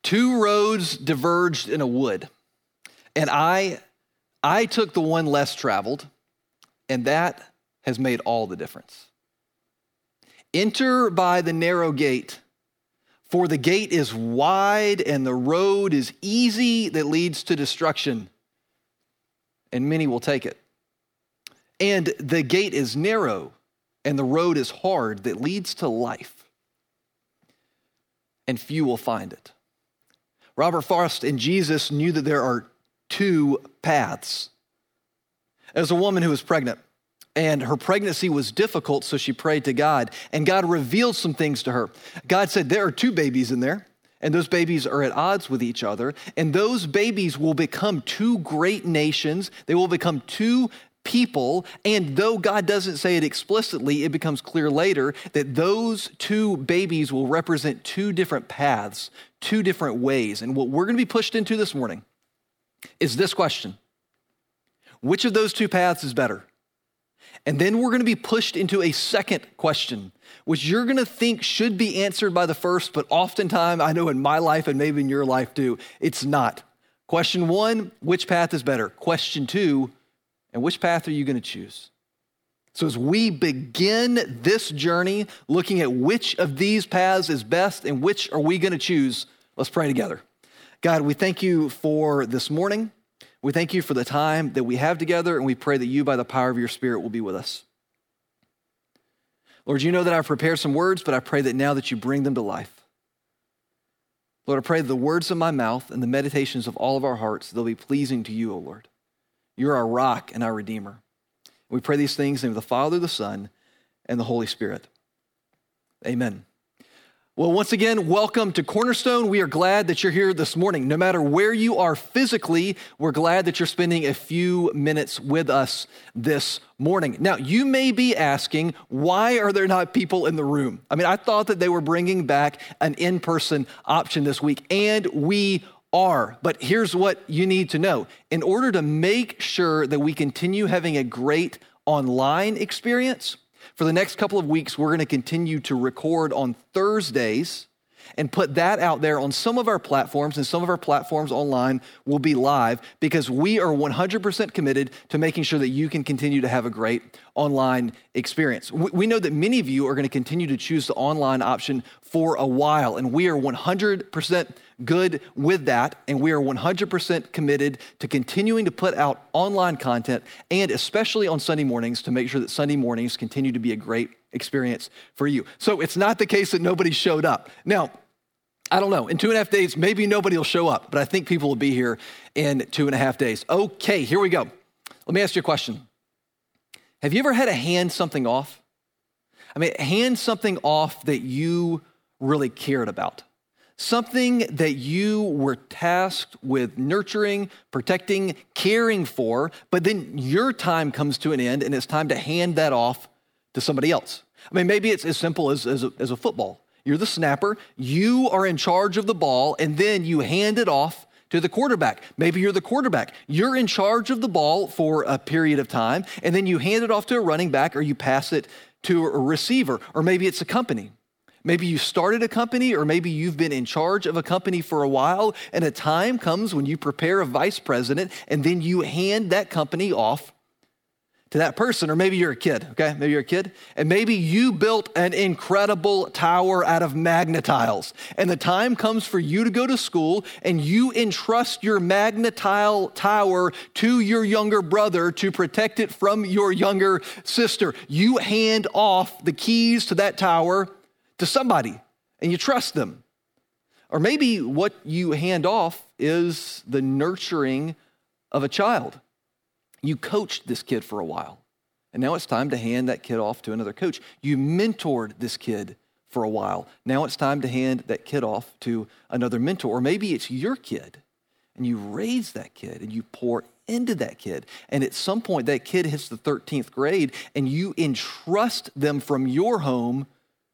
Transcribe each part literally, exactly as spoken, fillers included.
Two roads diverged in a wood, and I, I took the one less traveled, and that has made all the difference. Enter by the narrow gate, for the gate is wide and the road is easy that leads to destruction, and many will take it. And the gate is narrow and the road is hard that leads to life, and few will find it. Robert Frost and Jesus knew that there are two paths. As a woman who was pregnant, and her pregnancy was difficult, so she prayed to God, and God revealed some things to her. God said, there are two babies in there, and those babies are at odds with each other, and those babies will become two great nations. They will become two people, and though God doesn't say it explicitly, it becomes clear later that those two babies will represent two different paths, two different ways. And what we're going to be pushed into this morning is this question: which of those two paths is better? And then we're going to be pushed into a second question, which you're going to think should be answered by the first, but oftentimes, I know in my life and maybe in your life too, it's not. Question one, which path is better? Question two, and which path are you going to choose? So as we begin this journey looking at which of these paths is best and which are we going to choose, let's pray together. God, we thank you for this morning. We thank you for the time that we have together, and we pray that you, by the power of your Spirit, will be with us. Lord, you know that I've prepared some words, but I pray that now that you bring them to life. Lord, I pray that the words of my mouth and the meditations of all of our hearts, they'll be pleasing to you, O Lord. You're our rock and our Redeemer. We pray these things in the name of the Father, the Son, and the Holy Spirit. Amen. Well, once again, welcome to Cornerstone. We are glad that you're here this morning. No matter where you are physically, we're glad that you're spending a few minutes with us this morning. Now, you may be asking, why are there not people in the room? I mean, I thought that they were bringing back an in-person option this week, and we are. But here's what you need to know. In order to make sure that we continue having a great online experience, for the next couple of weeks, we're going to continue to record on Thursdays and put that out there on some of our platforms, and some of our platforms online will be live because we are one hundred percent committed to making sure that you can continue to have a great online experience. We know that many of you are going to continue to choose the online option for a while, and we are one hundred percent good with that, and we are one hundred percent committed to continuing to put out online content, and especially on Sunday mornings, to make sure that Sunday mornings continue to be a great experience for you. So it's not the case that nobody showed up. Now, I don't know, in two and a half days, maybe nobody will show up, but I think people will be here in two and a half days. Okay, here we go. Let me ask you a question. Have you ever had to hand something off? I mean, hand something off that you really cared about. Something that you were tasked with nurturing, protecting, caring for, but then your time comes to an end and it's time to hand that off to somebody else. I mean, maybe it's as simple as, as, a, as a football. You're the snapper, you are in charge of the ball, and then you hand it off to the quarterback. Maybe you're the quarterback. You're in charge of the ball for a period of time, and then you hand it off to a running back, or you pass it to a receiver, or maybe it's a company. Maybe you started a company, or maybe you've been in charge of a company for a while, and a time comes when you prepare a vice president, and then you hand that company off to that person. Or maybe you're a kid, okay? Maybe you're a kid, and maybe you built an incredible tower out of magnetiles, and the time comes for you to go to school, and you entrust your magnetile tower to your younger brother to protect it from your younger sister. You hand off the keys to that tower to somebody, and you trust them. Or maybe what you hand off is the nurturing of a child. You coached this kid for a while, and now it's time to hand that kid off to another coach. You mentored this kid for a while. Now it's time to hand that kid off to another mentor. Or maybe it's your kid, and you raise that kid, and you pour into that kid. And at some point, that kid hits the thirteenth grade, and you entrust them from your home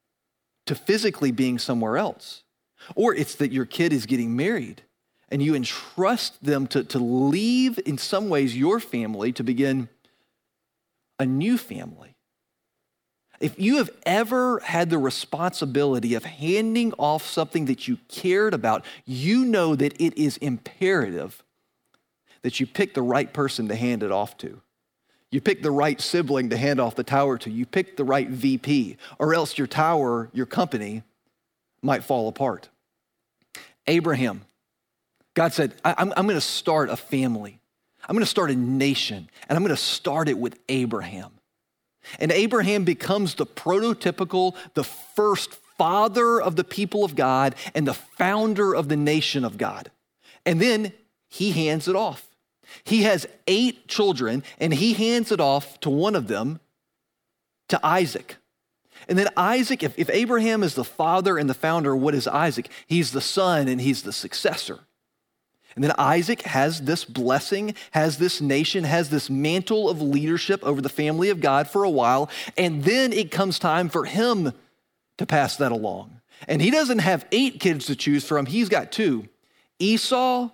to physically being somewhere else. Or it's that your kid is getting married, and you entrust them to, to leave, in some ways, your family to begin a new family. If you have ever had the responsibility of handing off something that you cared about, you know that it is imperative that you pick the right person to hand it off to. You pick the right sibling to hand off the tower to. You pick the right V P, or else your tower, your company, might fall apart. Abraham, God said, I, I'm, I'm going to start a family. I'm going to start a nation, and I'm going to start it with Abraham. And Abraham becomes the prototypical, the first father of the people of God and the founder of the nation of God. And then he hands it off. He has eight children, and he hands it off to one of them, to Isaac. And then Isaac, if, if Abraham is the father and the founder, what is Isaac? He's the son and he's the successor. And then Isaac has this blessing, has this nation, has this mantle of leadership over the family of God for a while. And then it comes time for him to pass that along. And he doesn't have eight kids to choose from. He's got two, Esau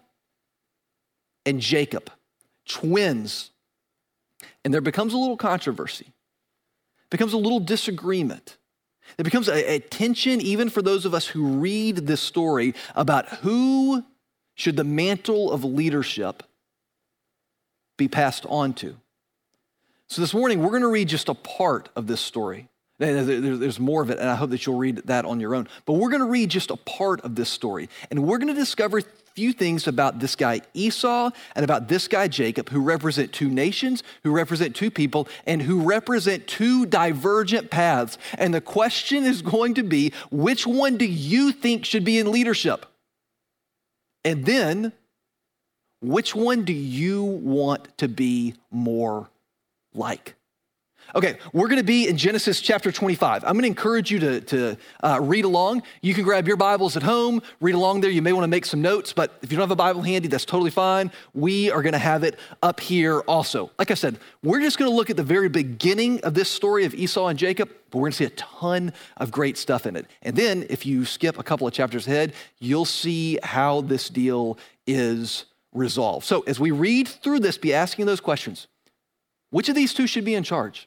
and Jacob, twins. And there becomes a little controversy. Becomes a little disagreement. There becomes a, a tension even for those of us who read this story about who should the mantle of leadership be passed on to. So this morning, we're going to read just a part of this story. There's more of it, and I hope that you'll read that on your own. But we're going to read just a part of this story, and we're going to discover a few things about this guy Esau and about this guy Jacob, who represent two nations, who represent two people, and who represent two divergent paths. And the question is going to be, which one do you think should be in leadership? And then, which one do you want to be more like? Okay, we're going to be in Genesis chapter twenty-five. I'm going to encourage you to, to uh, read along. You can grab your Bibles at home, read along there. You may want to make some notes, but if you don't have a Bible handy, that's totally fine. We are going to have it up here also. Like I said, we're just going to look at the very beginning of this story of Esau and Jacob, but we're going to see a ton of great stuff in it. And then if you skip a couple of chapters ahead, you'll see how this deal is resolved. So as we read through this, be asking those questions. Which of these two should be in charge?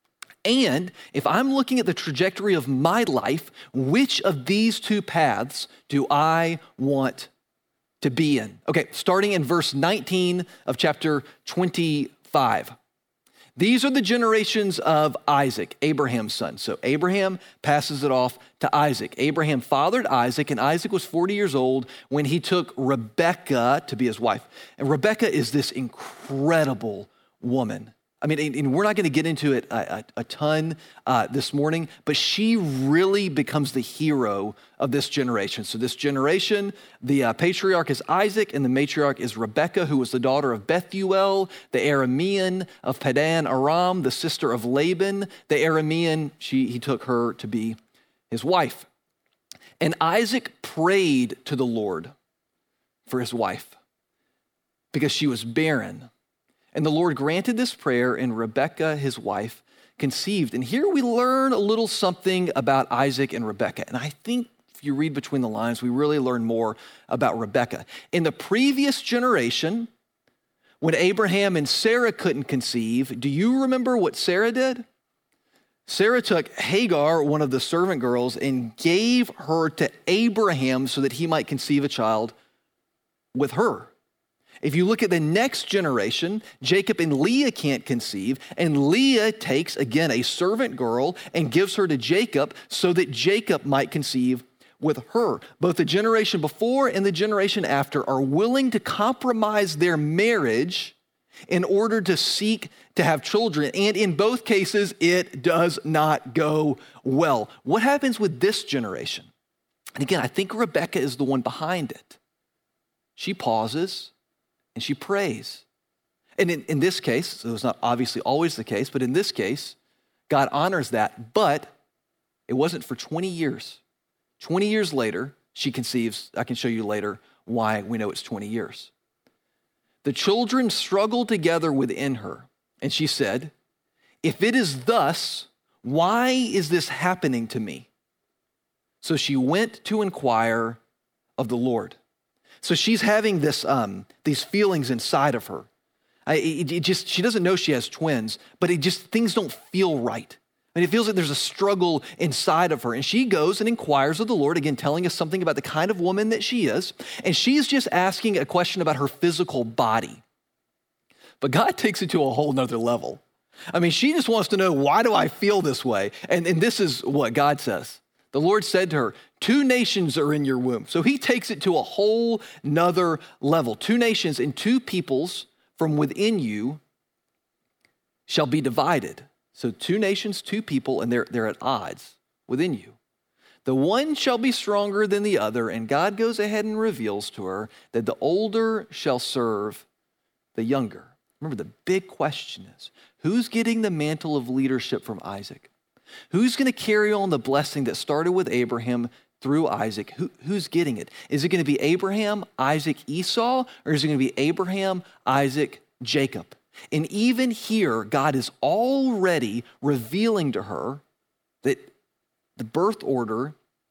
And if I'm looking at the trajectory of my life, which of these two paths do I want to be in? Okay, starting in verse nineteen of chapter twenty-five. These are the generations of Isaac, Abraham's son. So Abraham passes it off to Isaac. Abraham fathered Isaac, and Isaac was forty years old when he took Rebekah to be his wife. And Rebekah is this incredible woman. I mean, and we're not going to get into it a, a, a ton uh, this morning, but she really becomes the hero of this generation. So this generation, the uh, patriarch is Isaac, and the matriarch is Rebekah, who was the daughter of Bethuel, the Aramean of Padan Aram, the sister of Laban. The Aramean, she, he took her to be his wife. And Isaac prayed to the Lord for his wife because she was barren. And the Lord granted this prayer, and Rebekah, his wife, conceived. And here we learn a little something about Isaac and Rebekah. And I think if you read between the lines, we really learn more about Rebekah. In the previous generation, when Abraham and Sarah couldn't conceive, do you remember what Sarah did? Sarah took Hagar, one of the servant girls, and gave her to Abraham so that he might conceive a child with her. If you look at the next generation, Jacob and Leah can't conceive, and Leah takes, again, a servant girl and gives her to Jacob so that Jacob might conceive with her. Both the generation before and the generation after are willing to compromise their marriage in order to seek to have children, and in both cases, it does not go well. What happens with this generation? And again, I think Rebekah is the one behind it. She pauses and she prays. And in, in this case, so it's not obviously always the case, but in this case, God honors that, but it wasn't for twenty years. twenty years later, she conceives. I can show you later why we know it's twenty years. The children struggled together within her, and she said, "If it is thus, why is this happening to me?" So she went to inquire of the Lord. So she's having this, um, these feelings inside of her. I, it, it just, she doesn't know she has twins, but it just, things don't feel right. And it feels like there's a struggle inside of her. And she goes and inquires of the Lord, again, telling us something about the kind of woman that she is. And she's just asking a question about her physical body. But God takes it to a whole nother level. I mean, she just wants to know, why do I feel this way? And, and this is what God says. The Lord said to her, two nations are in your womb. So he takes it to a whole nother level. Two nations and two peoples from within you shall be divided. So two nations, two people, and they're, they're at odds within you. The one shall be stronger than the other, and God goes ahead and reveals to her that the older shall serve the younger. Remember, the big question is, who's getting the mantle of leadership from Isaac? Who's going to carry on the blessing that started with Abraham through Isaac? Who, who's getting it? Is it going to be Abraham, Isaac, Esau, or is it going to be Abraham, Isaac, Jacob? And even here, God is already revealing to her that the birth order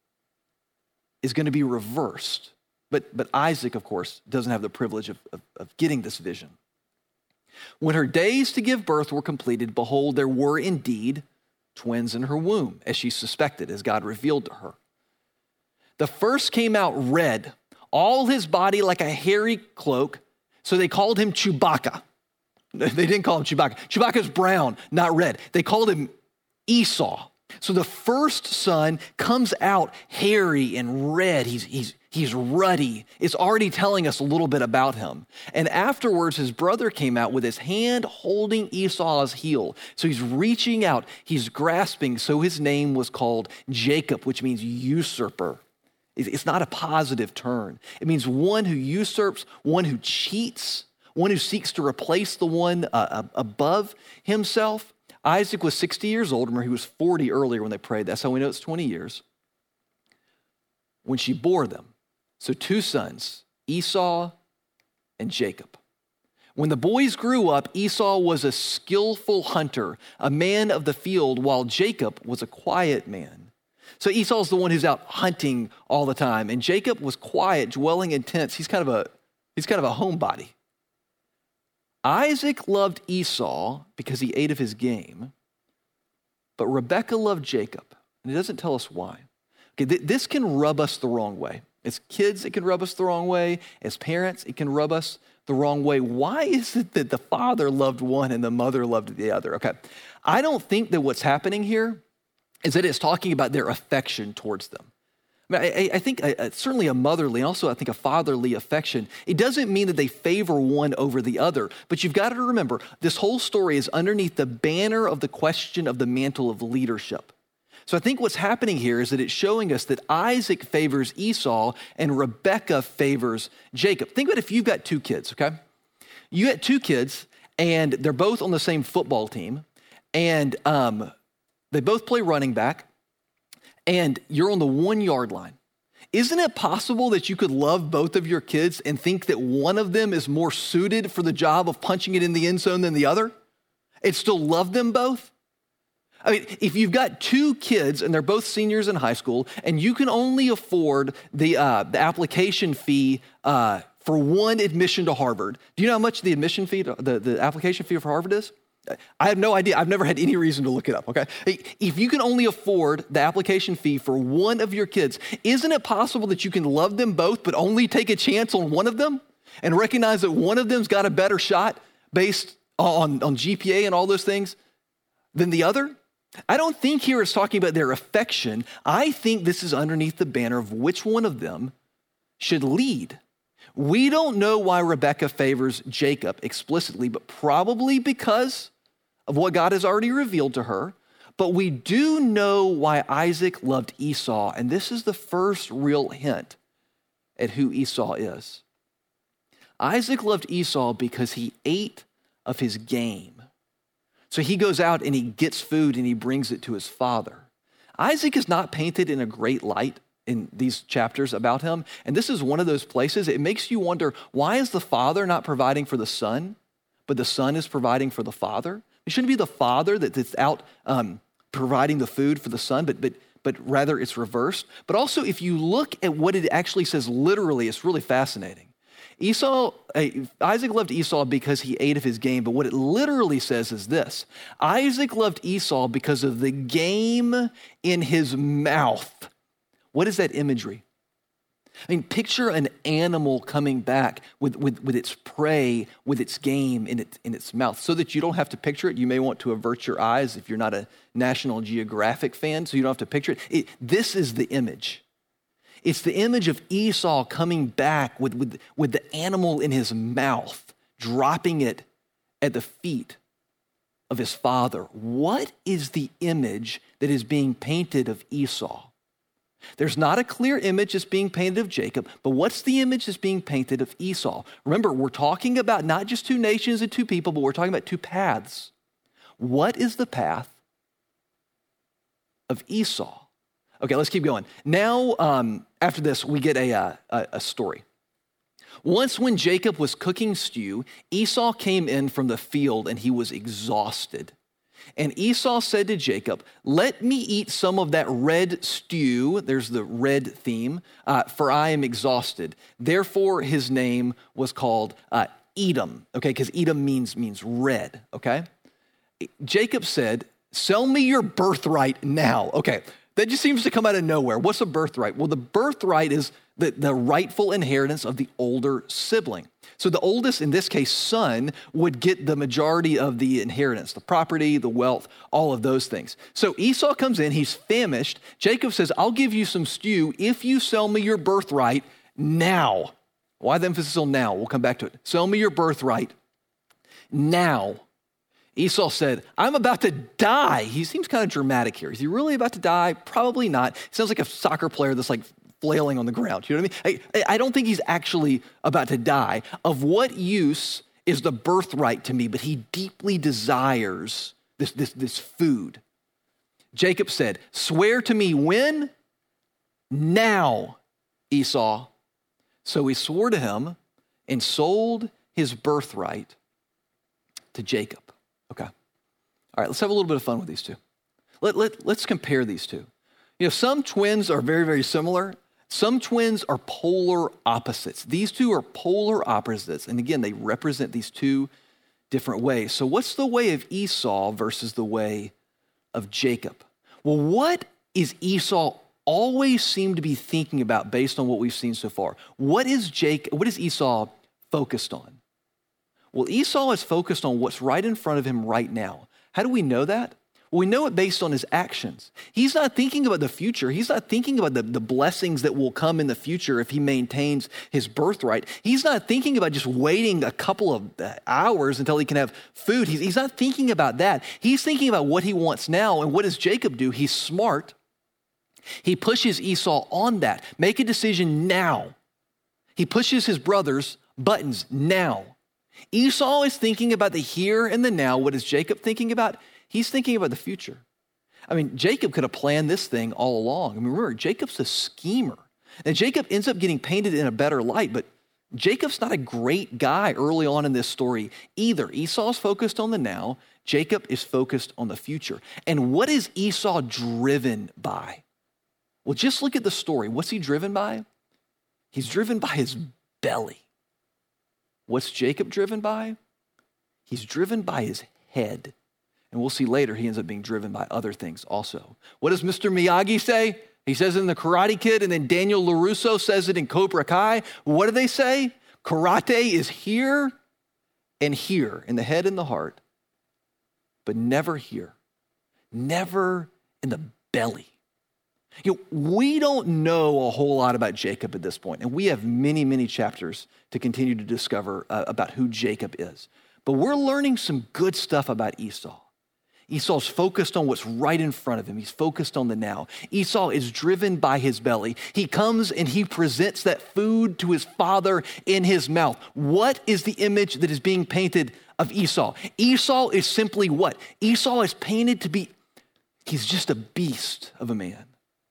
is going to be reversed. But, but Isaac, of course, doesn't have the privilege of, of, of getting this vision. When her days to give birth were completed, behold, there were indeed twins in her womb, as she suspected, as God revealed to her. The first came out red, all his body like a hairy cloak, so they called him Chewbacca. They didn't call him Chewbacca. Chewbacca's brown, not red. They called him Esau. So the first son comes out hairy and red. He's, he's, he's ruddy. It's already telling us a little bit about him. And afterwards, his brother came out with his hand holding Esau's heel. So he's reaching out. He's grasping. So his name was called Jacob, which means usurper. It's not a positive turn. It means one who usurps, one who cheats, one who seeks to replace the one uh, above himself. Isaac was sixty years old. Remember, he was forty earlier when they prayed. That's how we know it's twenty years. When she bore them. So two sons, Esau and Jacob. When the boys grew up, Esau was a skillful hunter, a man of the field, while Jacob was a quiet man. So Esau's the one who's out hunting all the time, and Jacob was quiet, dwelling in tents. He's kind of a, he's kind of a homebody. Isaac loved Esau because he ate of his game, but Rebekah loved Jacob, and it doesn't tell us why. Okay, th- this can rub us the wrong way. As kids, it can rub us the wrong way. As parents, it can rub us the wrong way. Why is it that the father loved one and the mother loved the other? Okay, I don't think that what's happening here is that it's talking about their affection towards them. I, mean, I, I think a, a, certainly a motherly, and also I think a fatherly affection. It doesn't mean that they favor one over the other, but you've got to remember, this whole story is underneath the banner of the question of the mantle of leadership. So I think what's happening here is that it's showing us that Isaac favors Esau and Rebekah favors Jacob. Think about if you've got two kids, okay? You got two kids, and they're both on the same football team, and um, they both play running back, and you're on the one-yard line. Isn't it possible that you could love both of your kids and think that one of them is more suited for the job of punching it in the end zone than the other, and still love them both? I mean, if you've got two kids and they're both seniors in high school, and you can only afford the uh, the application fee uh, for one admission to Harvard, do you know how much the admission fee, to, the, the application fee for Harvard is? I have no idea. I've never had any reason to look it up, okay? If you can only afford the application fee for one of your kids, isn't it possible that you can love them both but only take a chance on one of them and recognize that one of them's got a better shot based on, on G P A and all those things than the other? I don't think here it's talking about their affection. I think this is underneath the banner of which one of them should lead. We don't know why Rebekah favors Jacob explicitly, but probably because of what God has already revealed to her. But we do know why Isaac loved Esau, and this is the first real hint at who Esau is. Isaac loved Esau because he ate of his game. So he goes out and he gets food and he brings it to his father. Isaac is not painted in a great light in these chapters about him. And this is one of those places, it makes you wonder, why is the father not providing for the son, but the son is providing for the father? It shouldn't be the father that's out um, providing the food for the son, but, but, but rather it's reversed. But also, if you look at what it actually says literally, it's really fascinating. Esau, uh, Isaac loved Esau because he ate of his game, but what it literally says is this. Isaac loved Esau because of the game in his mouth. What is that imagery? I mean, picture an animal coming back with, with, with its prey, with its game in, it, in its mouth. So that you don't have to picture it, you may want to avert your eyes if you're not a National Geographic fan, so you don't have to picture it. it this is the image. It's the image of Esau coming back with, with, with the animal in his mouth, dropping it at the feet of his father. What is the image that is being painted of Esau? There's not a clear image that's being painted of Jacob, but what's the image that's being painted of Esau? Remember, we're talking about not just two nations and two people, but we're talking about two paths. What is the path of Esau? Okay, let's keep going. Now, um, after this, we get a, a, a story. Once when Jacob was cooking stew, Esau came in from the field and he was exhausted. And Esau said to Jacob, let me eat some of that red stew. There's the red theme, uh, for I am exhausted. Therefore, his name was called uh, Edom, okay, because Edom means, means red, okay? Jacob said, sell me your birthright now. Okay, that just seems to come out of nowhere. What's a birthright? Well, the birthright is the, the rightful inheritance of the older sibling. So the oldest, in this case, son, would get the majority of the inheritance, the property, the wealth, all of those things. So Esau comes in, he's famished. Jacob says, I'll give you some stew if you sell me your birthright now. Why the emphasis on now? We'll come back to it. Sell me your birthright now. Esau said, I'm about to die. He seems kind of dramatic here. Is he really about to die? Probably not. He sounds like a soccer player that's like flailing on the ground. You know what I mean? I, I don't think he's actually about to die. Of what use is the birthright to me? But he deeply desires this, this, this food. Jacob said, swear to me when? Now, Esau. So he swore to him and sold his birthright to Jacob. Okay. All right, let's have a little bit of fun with these two. Let, let, let's compare these two. You know, some twins are very, very similar. Some twins are polar opposites. These two are polar opposites. And again, they represent these two different ways. So what's the way of Esau versus the way of Jacob? Well, what is Esau always seem to be thinking about based on what we've seen so far? What is Jake, what is Esau focused on? Well, Esau is focused on what's right in front of him right now. How do we know that? Well, we know it based on his actions. He's not thinking about the future. He's not thinking about the, the blessings that will come in the future if he maintains his birthright. He's not thinking about just waiting a couple of hours until he can have food. He's, he's not thinking about that. He's thinking about what he wants now. And what does Jacob do? He's smart. He pushes Esau on that. Make a decision now. He pushes his brothers' buttons now. Esau is thinking about the here and the now. What is Jacob thinking about? He's thinking about the future. I mean, Jacob could have planned this thing all along. I mean, remember, Jacob's a schemer. And Jacob ends up getting painted in a better light, but Jacob's not a great guy early on in this story either. Esau's focused on the now. Jacob is focused on the future. And what is Esau driven by? Well, just look at the story. What's he driven by? He's driven by his belly. What's Jacob driven by? He's driven by his head. And we'll see later he ends up being driven by other things also. What does Mister Miyagi say? He says it in The Karate Kid, and then Daniel LaRusso says it in Cobra Kai. What do they say? Karate is here and here, in the head and the heart, but never here. Never in the belly. You know, we don't know a whole lot about Jacob at this point, and we have many, many chapters to continue to discover uh, about who Jacob is. But we're learning some good stuff about Esau. Esau's focused on what's right in front of him. He's focused on the now. Esau is driven by his belly. He comes and he presents that food to his father in his mouth. What is the image that is being painted of Esau? Esau is simply what? Esau is painted to be, he's just a beast of a man.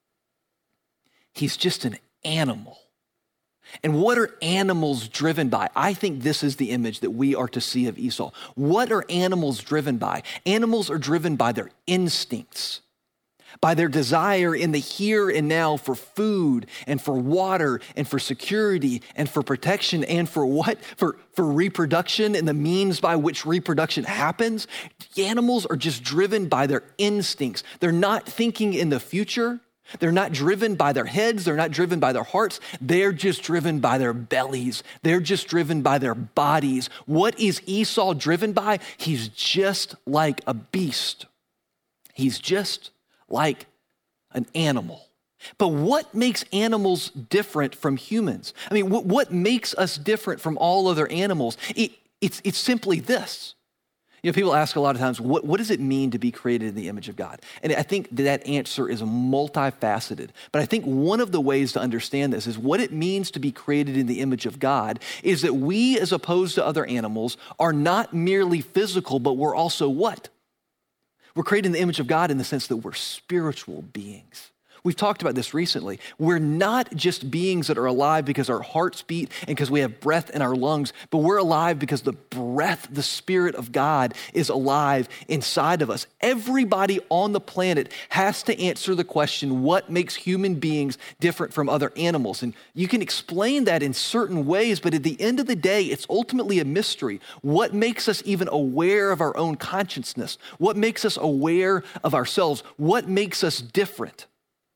He's just an animal. And what are animals driven by? I think this is the image that we are to see of Esau. What are animals driven by? Animals are driven by their instincts. by their desire in the here and now for food and for water and for security and for protection and for what? For, for reproduction and the means by which reproduction happens. Animals are just driven by their instincts. They're not thinking in the future. They're not driven by their heads. They're not driven by their hearts. They're just driven by their bellies. They're just driven by their bodies. What is Esau driven by? He's just like a beast. He's just like an animal. But what makes animals different from humans? I mean, what, what makes us different from all other animals? It, it's, it's simply this. You know, people ask a lot of times, what, what does it mean to be created in the image of God? And I think that answer is multifaceted. But I think one of the ways to understand this is what it means to be created in the image of God is that we, as opposed to other animals, are not merely physical, but we're also what? We're created in the image of God in the sense that we're spiritual beings. We've talked about this recently. We're not just beings that are alive because our hearts beat and because we have breath in our lungs, but we're alive because the breath, the Spirit of God is alive inside of us. Everybody on the planet has to answer the question, what makes human beings different from other animals? And you can explain that in certain ways, but at the end of the day, it's ultimately a mystery. What makes us even aware of our own consciousness? What makes us aware of ourselves? What makes us different?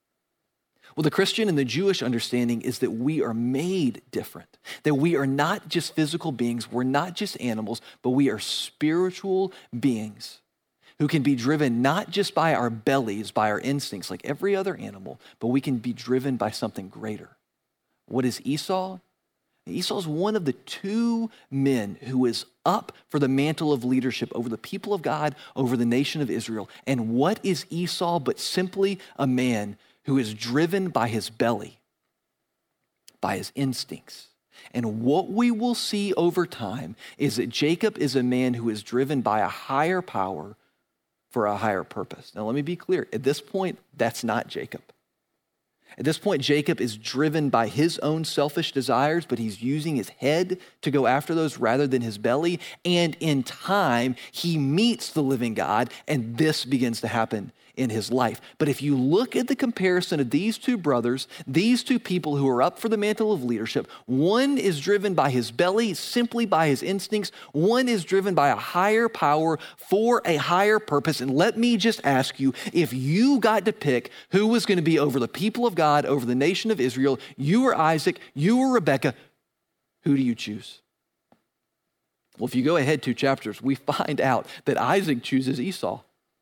Well, the Christian and the Jewish understanding is that we are made different, that we are not just physical beings, we're not just animals, but we are spiritual beings who can be driven not just by our bellies, by our instincts like every other animal, but we can be driven by something greater. What is Esau? Esau is one of the two men who is up for the mantle of leadership over the people of God, over the nation of Israel. And what is Esau but simply a man who is driven by his belly, by his instincts. And what we will see over time is that Jacob is a man who is driven by a higher power for a higher purpose. Now, let me be clear. At this point, that's not Jacob. At this point, Jacob is driven by his own selfish desires, but he's using his head to go after those rather than his belly. And in time, he meets the living God, and this begins to happen in his life. But if you look at the comparison of these two brothers, these two people who are up for the mantle of leadership, one is driven by his belly, simply by his instincts. One is driven by a higher power for a higher purpose. And let me just ask you, if you got to pick who was going to be over the people of God, over the nation of Israel, you or Isaac, you or Rebekah, who do you choose? Well, if you go ahead two chapters, we find out that Isaac chooses Esau.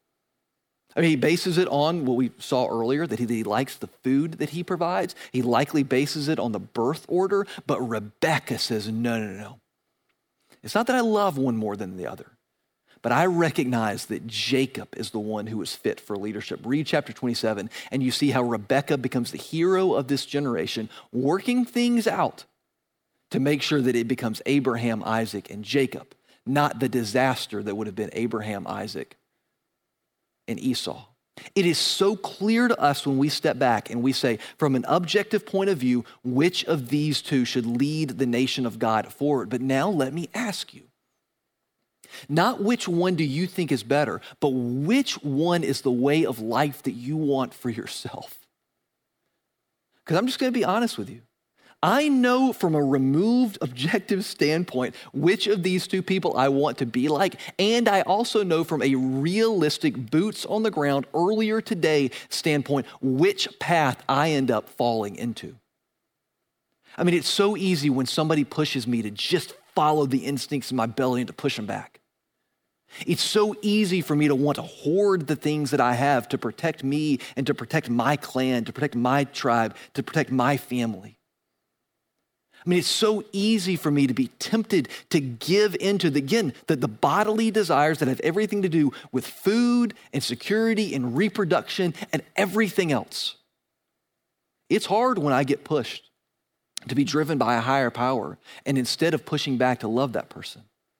I mean, he bases it on what we saw earlier, that he, that he likes the food that he provides. He likely bases it on the birth order, but Rebekah says, no, no, no. It's not that I love one more than the other, but I recognize that Jacob is the one who is fit for leadership. Read chapter twenty-seven, and you see how Rebekah becomes the hero of this generation, working things out to make sure that it becomes Abraham, Isaac, and Jacob, not the disaster that would have been Abraham, Isaac, and Esau. It is so clear to us when we step back and we say, from an objective point of view, which of these two should lead the nation of God forward. But now let me ask you, not which one do you think is better, but which one is the way of life that you want for yourself? Because I'm just going to be honest with you. I know from a removed objective standpoint which of these two people I want to be like, and I also know from a realistic boots on the ground earlier today standpoint which path I end up falling into. I mean, it's so easy when somebody pushes me to just follow the instincts in my belly and to push them back. It's so easy for me to want to hoard the things that I have to protect me and to protect my clan, to protect my tribe, to protect my family. I mean, it's so easy for me to be tempted to give into, the, again, the, the bodily desires that have everything to do with food and security and reproduction and everything else. It's hard when I get pushed to be driven by a higher power and instead of pushing back to love that person.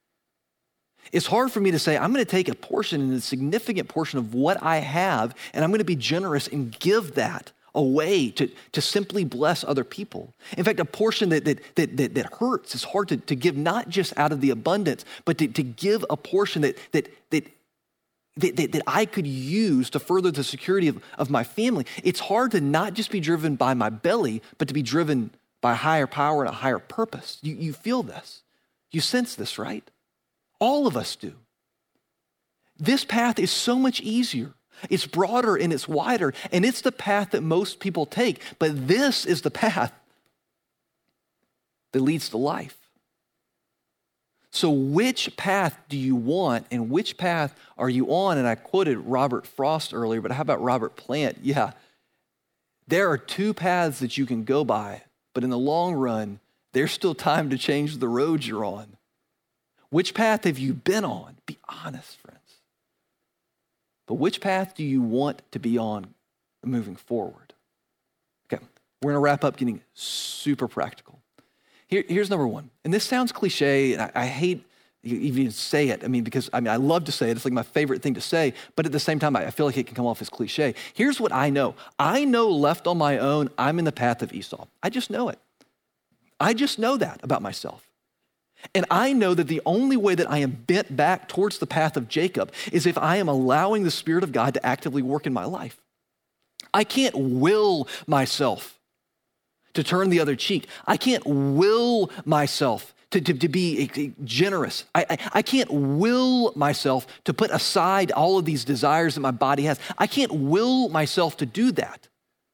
It's hard for me to say, I'm going to take a portion and a significant portion of what I have, and I'm going to be generous and give that away to, to simply bless other people. In fact, a portion that that that that, that hurts is hard to, to give, not just out of the abundance, but to, to give a portion that that that that, that, that I could use to further the security of, of my family. It's hard to not just be driven by my belly, but to be driven by a higher power and a higher purpose. You, you feel this. You sense this, right? All of us do. This path is so much easier. It's broader and it's wider, and it's the path that most people take. But this is the path that leads to life. So which path do you want, and which path are you on? And I quoted Robert Frost earlier, but how about Robert Plant? Yeah, there are two paths that you can go by, but in the long run, there's still time to change the road you're on. Which path have you been on? Be honest, friends. But which path do you want to be on moving forward? Okay, we're going to wrap up getting super practical. Here, here's number one. And this sounds cliche, and I, I hate even say it. I mean, because I mean, I love to say it. It's like my favorite thing to say. But at the same time, I, I feel like it can come off as cliche. Here's what I know. I know left on my own, I'm in the path of Esau. I just know it. I just know that about myself. And I know that the only way that I am bent back towards the path of Jacob is if I am allowing the Spirit of God to actively work in my life. I can't will myself to turn the other cheek. I can't will myself to, to, to be generous. I, I, I can't will myself to put aside all of these desires that my body has. I can't will myself to do that.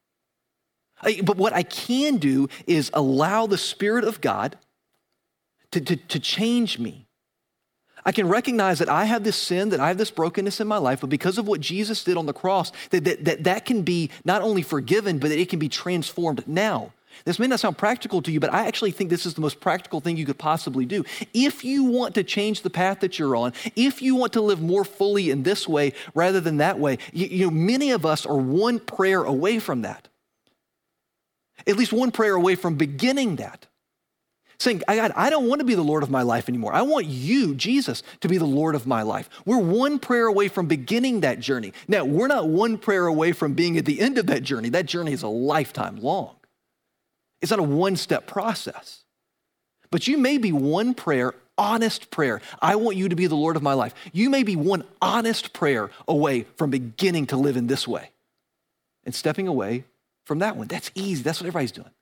I, but what I can do is allow the Spirit of God To, to, to change me. I can recognize that I have this sin, that I have this brokenness in my life, but because of what Jesus did on the cross, that that, that, that can be not only forgiven, but that it can be transformed now. This may not sound practical to you, but I actually think this is the most practical thing you could possibly do. If you want to change the path that you're on, if you want to live more fully in this way rather than that way, you, you know, many of us are one prayer away from that. At least one prayer away from beginning that. Saying, God, I don't want to be the Lord of my life anymore. I want you, Jesus, to be the Lord of my life. We're one prayer away from beginning that journey. Now, we're not one prayer away from being at the end of that journey. That journey is a lifetime long. It's not a one-step process. But you may be one prayer, honest prayer. I want you to be the Lord of my life. You may be one honest prayer away from beginning to live in this way and stepping away from that one. That's easy. That's what everybody's doing.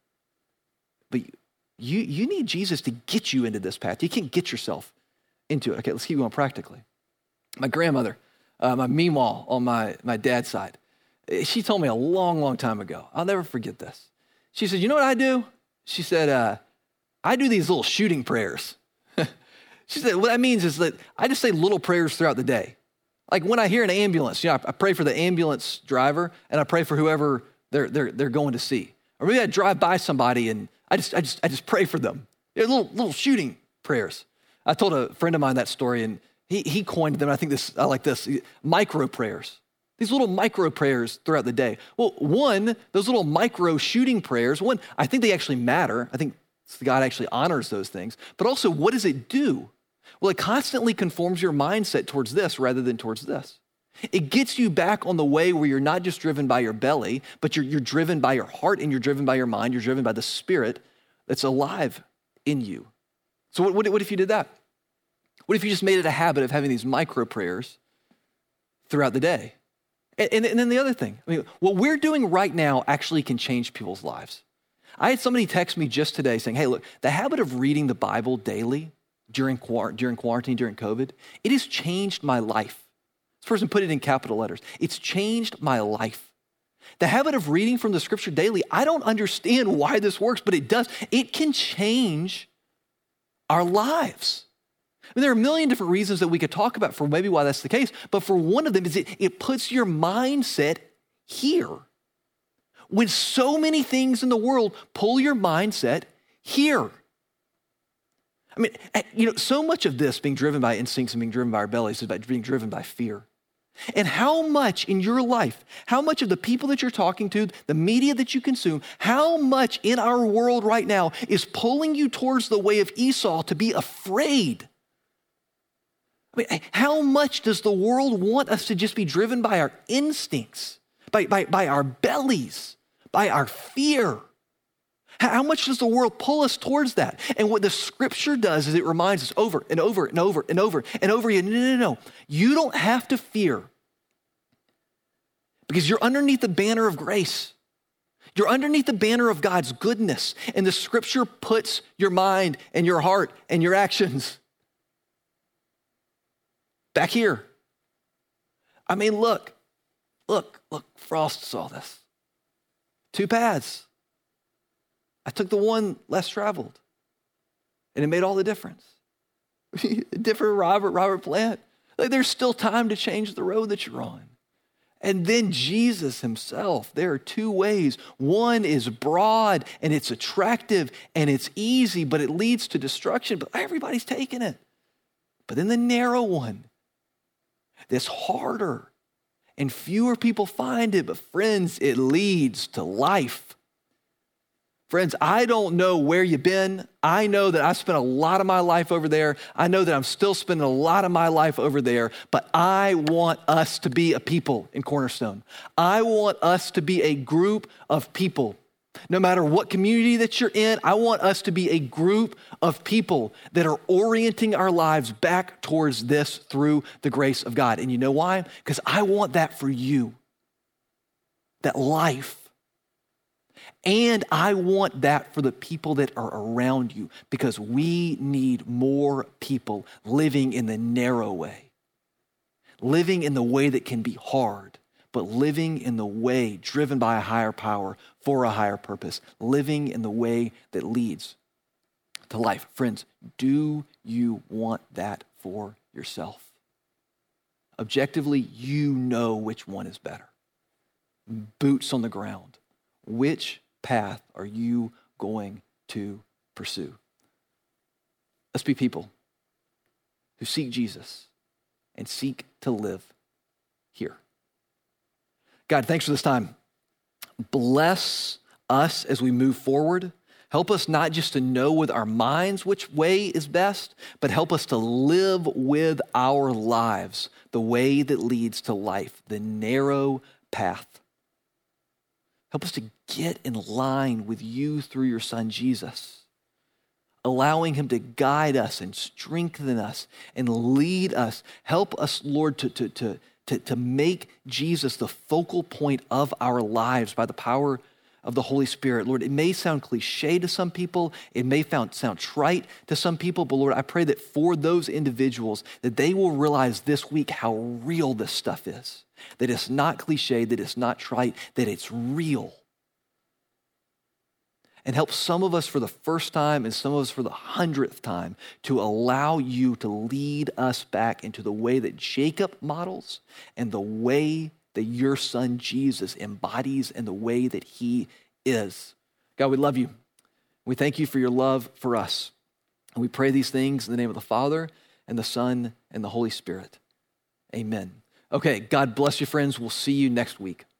But you, You, you need Jesus to get you into this path. You can't get yourself into it. Okay, let's keep going practically. My grandmother, uh, my meemaw on my, my dad's side, she told me a long, long time ago. I'll never forget this. She said, you know what I do? She said, uh, I do these little shooting prayers. She said, what that means is that I just say little prayers throughout the day. Like when I hear an ambulance, you know, I, I pray for the ambulance driver and I pray for whoever they're, they're, they're going to see. Or maybe I drive by somebody and I just, I just, I just pray for them. They're little, little shooting prayers. I told a friend of mine that story, and he, he coined them. And I think this, I like this, micro prayers. These little micro prayers throughout the day. Well, one, those little micro shooting prayers. One, I think they actually matter. I think God actually honors those things. But also, what does it do? Well, it constantly conforms your mindset towards this rather than towards this. It gets you back on the way where you're not just driven by your belly, but you're, you're driven by your heart and you're driven by your mind. You're driven by the Spirit that's alive in you. So what, what, what if you did that? What if you just made it a habit of having these micro prayers throughout the day? And, and, and then the other thing, I mean, what we're doing right now actually can change people's lives. I had somebody text me just today saying, hey, look, the habit of reading the Bible daily during, during quarantine, during COVID, it has changed my life. This person put it in capital letters. It's changed my life. The habit of reading from the scripture daily, I don't understand why this works, but it does. It can change our lives. I mean, there are a million different reasons that we could talk about for maybe why that's the case, but for one of them is it, it puts your mindset here. When so many things in the world pull your mindset here. I mean, you know, so much of this being driven by instincts and being driven by our bellies is about being driven by fear. And how much in your life, how much of the people that you're talking to, the media that you consume, how much in our world right now is pulling you towards the way of Esau to be afraid? I mean, how much does the world want us to just be driven by our instincts, by, by, by our bellies, by our fear? How much does the world pull us towards that? And what the scripture does is it reminds us over and over and over and over and over again, no, no, no. You don't have to fear because you're underneath the banner of grace. You're underneath the banner of God's goodness. And the scripture puts your mind and your heart and your actions back here. I mean, look, look, look, Frost saw this. Two paths. I took the one less traveled, and it made all the difference. Different Robert, Robert Plant. Like, there's still time to change the road that you're on. And then Jesus himself, there are two ways. One is broad, and it's attractive, and it's easy, but it leads to destruction, but everybody's taking it. But then the narrow one, that's harder, and fewer people find it, but friends, it leads to life. Friends, I don't know where you've been. I know that I spent a lot of my life over there. I know that I'm still spending a lot of my life over there, but I want us to be a people in Cornerstone. I want us to be a group of people. No matter what community that you're in, I want us to be a group of people that are orienting our lives back towards this through the grace of God. And you know why? Because I want that for you, that life. And I want that for the people that are around you, because we need more people living in the narrow way, living in the way that can be hard, but living in the way driven by a higher power for a higher purpose, living in the way that leads to life. Friends, do you want that for yourself? Objectively, you know which one is better. Boots on the ground. Which path are you going to pursue? Let's be people who seek Jesus and seek to live here. God, thanks for this time. Bless us as we move forward. Help us not just to know with our minds which way is best, but help us to live with our lives the way that leads to life, the narrow path. Help us to get in line with you through your son, Jesus, allowing him to guide us and strengthen us and lead us. Help us, Lord, to, to, to, to, to make Jesus the focal point of our lives by the power of the Holy Spirit. Lord, it may sound cliche to some people. It may sound, sound trite to some people, but Lord, I pray that for those individuals, that they will realize this week how real this stuff is. That it's not cliche, that it's not trite, that it's real. And help some of us for the first time and some of us for the hundredth time to allow you to lead us back into the way that Jacob models and the way that your son Jesus embodies and the way that he is. God, we love you. We thank you for your love for us. And we pray these things in the name of the Father and the Son and the Holy Spirit. Amen. Okay, God bless you, friends. We'll see you next week.